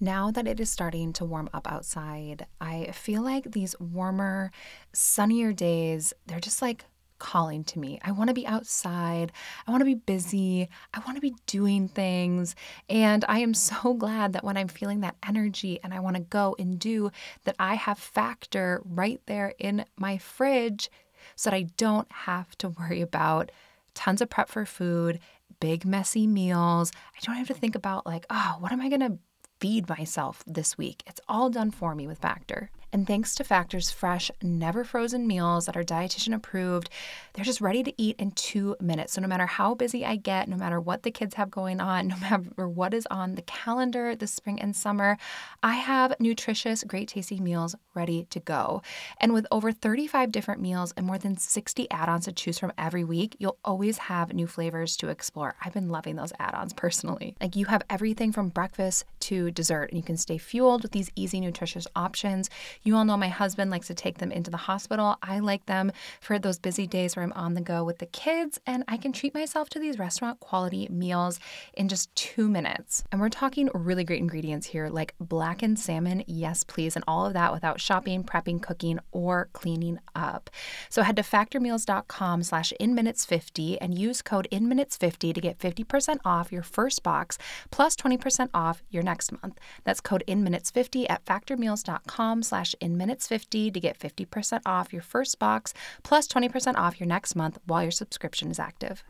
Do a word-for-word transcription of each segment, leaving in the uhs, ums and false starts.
Now that it is starting to warm up outside, I feel like these warmer, sunnier days, they're just like calling to me. I want to be outside. I want to be busy. I want to be doing things. And I am so glad that when I'm feeling that energy and I want to go and do, that I have Factor right there in my fridge so that I don't have to worry about tons of prep for food, big messy meals. I don't have to think about like, oh, what am I going to feed myself this week? It's all done for me with Factor. And thanks to Factor's fresh, never frozen meals that are dietitian approved, they're just ready to eat in two minutes. So no matter how busy I get, no matter what the kids have going on, no matter what is on the calendar this spring and summer, I have nutritious, great tasting meals ready to go. And with over thirty-five different meals and more than sixty add-ons to choose from every week, you'll always have new flavors to explore. I've been loving those add-ons personally. Like you have everything from breakfast to dessert, and you can stay fueled with these easy, nutritious options. You all know my husband likes to take them into the hospital. I like them for those busy days where I'm on the go with the kids, and I can treat myself to these restaurant quality meals in just two minutes. And we're talking really great ingredients here, like blackened salmon, yes please, and all of that without shopping, prepping, cooking, or cleaning up. So head to factormeals.com slash inminutes50 and use code inminutes50 to get fifty percent off your first box plus twenty percent off your next month. That's code inminutes50 at factormeals.com slash inminutes50 to get fifty percent off your first box plus twenty percent off your next month while your subscription is active.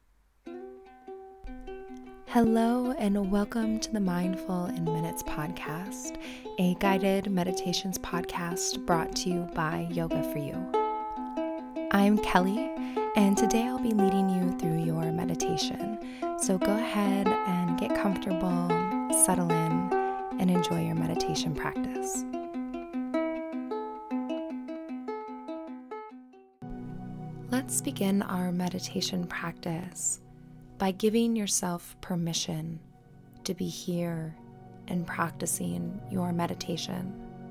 Hello and welcome to the Mindful in Minutes podcast, a guided meditations podcast brought to you by Yoga For You. I'm Kelly, and today I'll be leading you through your meditation. So go ahead and get comfortable, settle in, and enjoy your meditation practice. Let's begin our meditation practice by giving yourself permission to be here and practicing your meditation.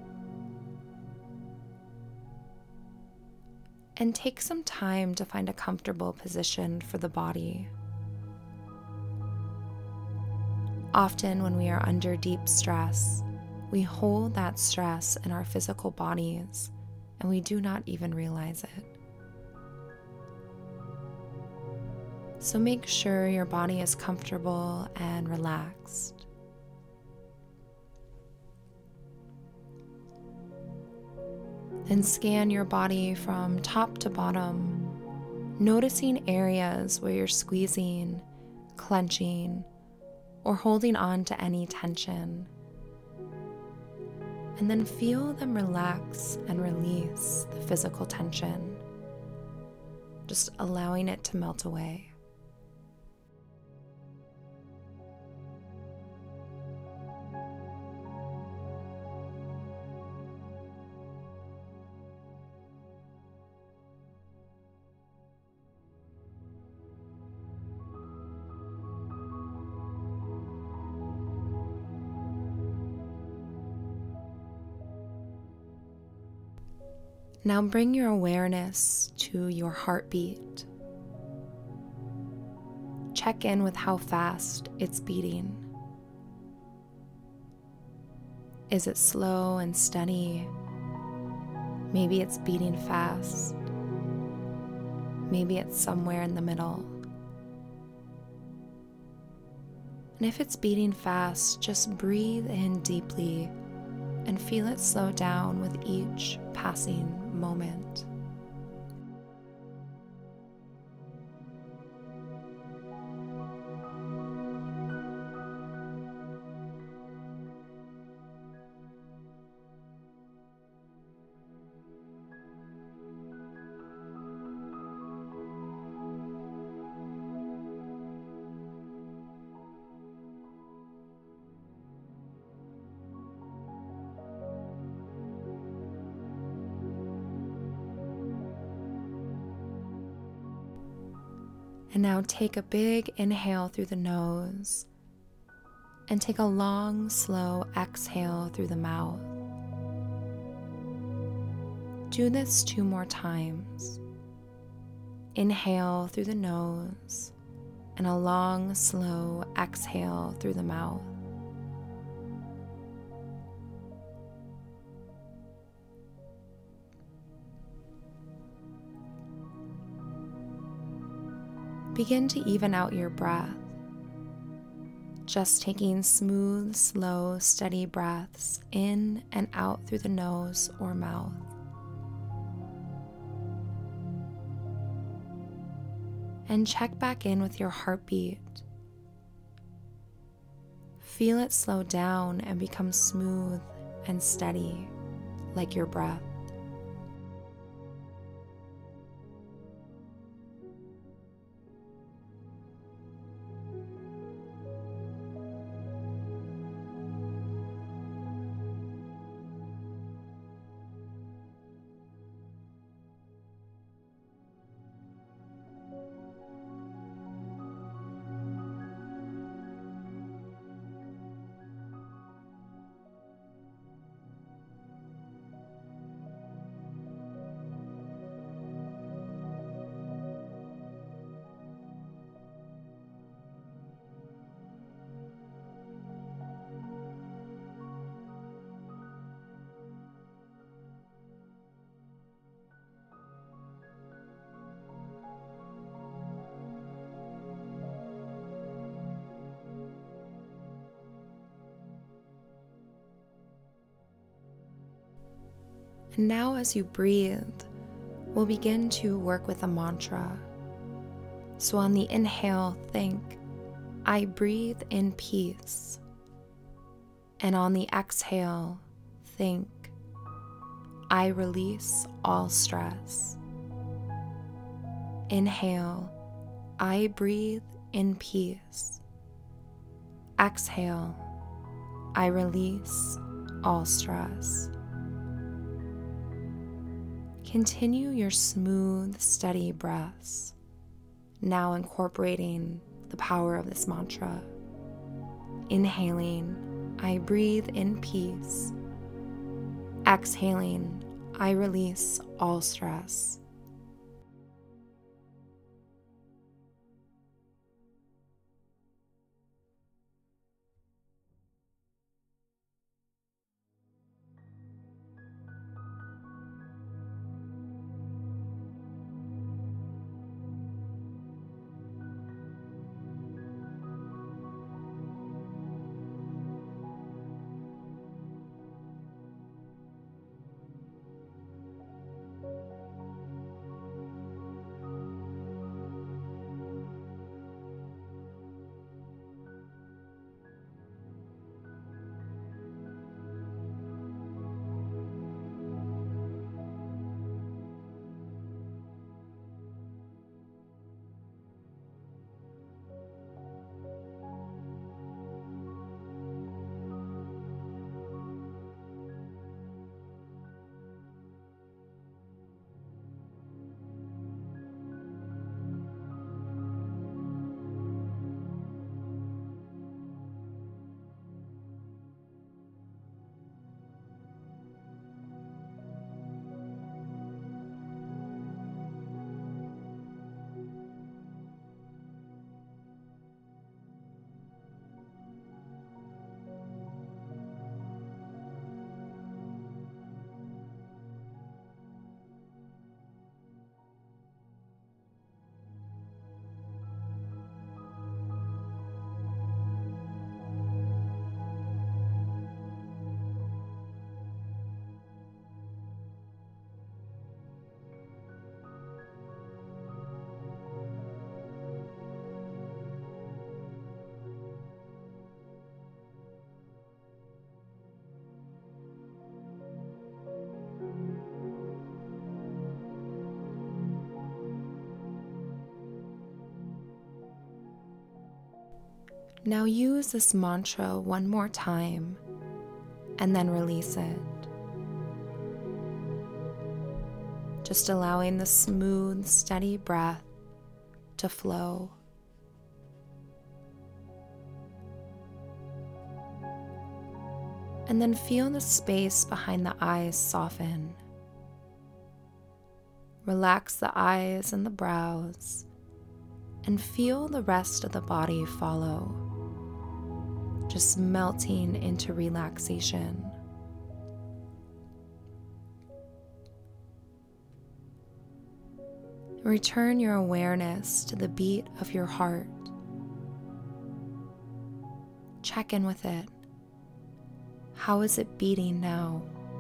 And take some time to find a comfortable position for the body. Often when we are under deep stress, we hold that stress in our physical bodies and we do not even realize it. So make sure your body is comfortable and relaxed. Then scan your body from top to bottom, noticing areas where you're squeezing, clenching, or holding on to any tension. And then feel them relax and release the physical tension, just allowing it to melt away. Now bring your awareness to your heartbeat. Check in with how fast it's beating. Is it slow and steady? Maybe it's beating fast. Maybe it's somewhere in the middle. And if it's beating fast, just breathe in deeply and feel it slow down with each passing moment. And now take a big inhale through the nose and take a long, slow exhale through the mouth. Do this two more times. Inhale through the nose and a long, slow exhale through the mouth. Begin to even out your breath, just taking smooth, slow, steady breaths in and out through the nose or mouth. And check back in with your heartbeat. Feel it slow down and become smooth and steady, like your breath. And now as you breathe, we'll begin to work with a mantra. So on the inhale, think, I breathe in peace. And on the exhale, think, I release all stress. Inhale, I breathe in peace. Exhale, I release all stress. Continue your smooth, steady breaths, now incorporating the power of this mantra. Inhaling, I breathe in peace. Exhaling, I release all stress. Now use this mantra one more time and then release it. Just allowing the smooth, steady breath to flow. And then feel the space behind the eyes soften. Relax the eyes and the brows, and feel the rest of the body follow, just melting into relaxation. Return your awareness to the beat of your heart. Check in with it. How is it beating now?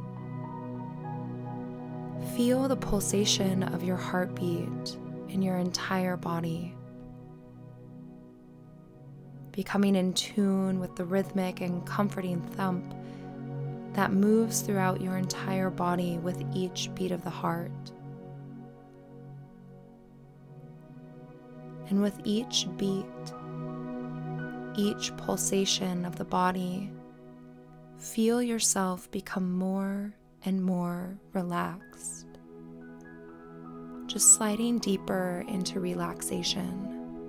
Feel the pulsation of your heartbeat in your entire body, becoming in tune with the rhythmic and comforting thump that moves throughout your entire body with each beat of the heart. And with each beat, each pulsation of the body, feel yourself become more and more relaxed, just sliding deeper into relaxation.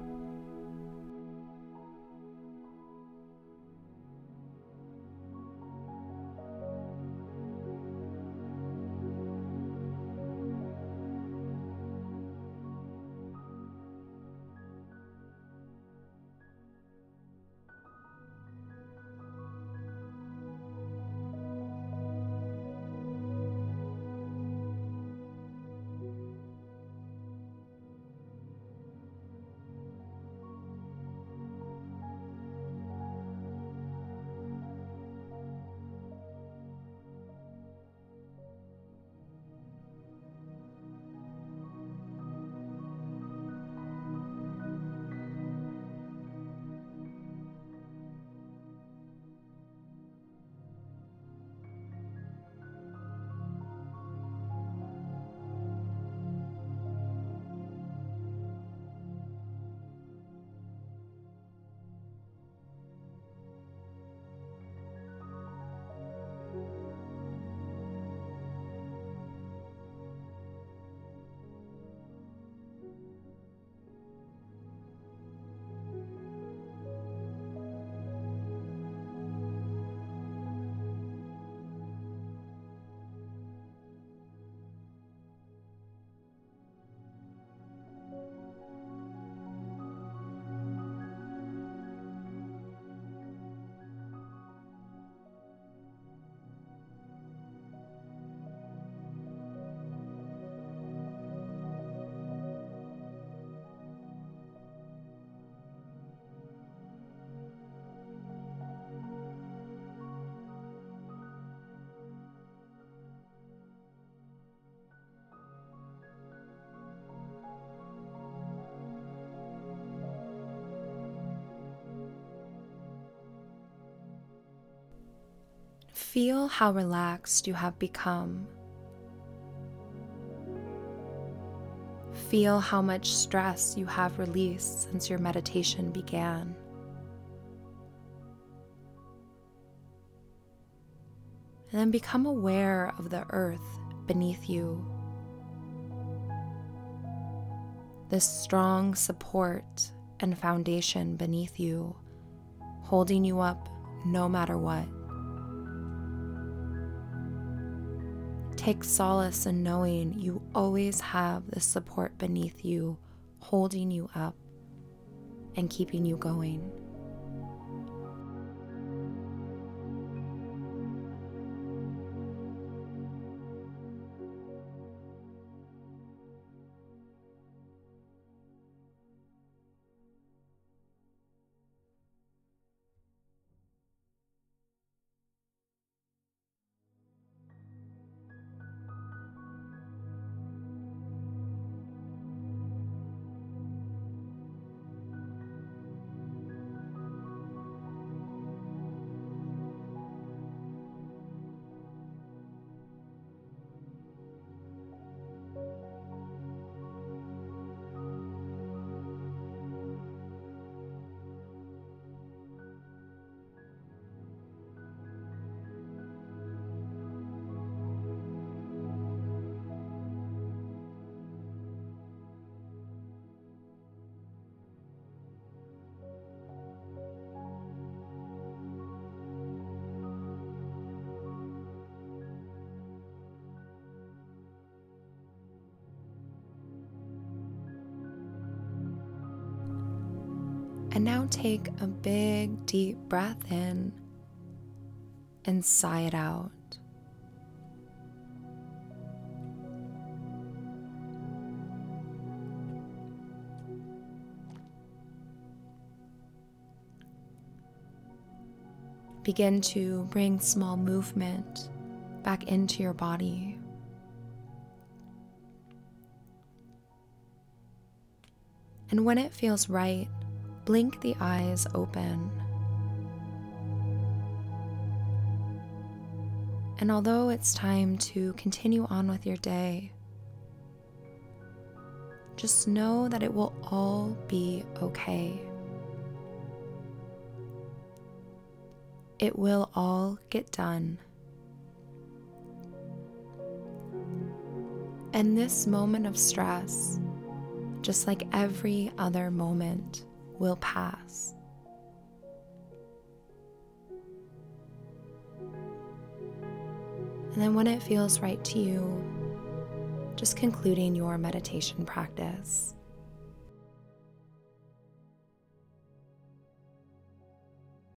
Feel how relaxed you have become. Feel how much stress you have released since your meditation began. And then become aware of the earth beneath you. This strong support and foundation beneath you, holding you up no matter what. Take solace in knowing you always have the support beneath you, holding you up and keeping you going. And now take a big, deep breath in and sigh it out. begin to bring small movement back into your body. And when it feels right, blink the eyes open. And although it's time to continue on with your day, just know that it will all be okay. It will all get done. And this moment of stress, just like every other moment, will pass. And then when it feels right to you, just concluding your meditation practice.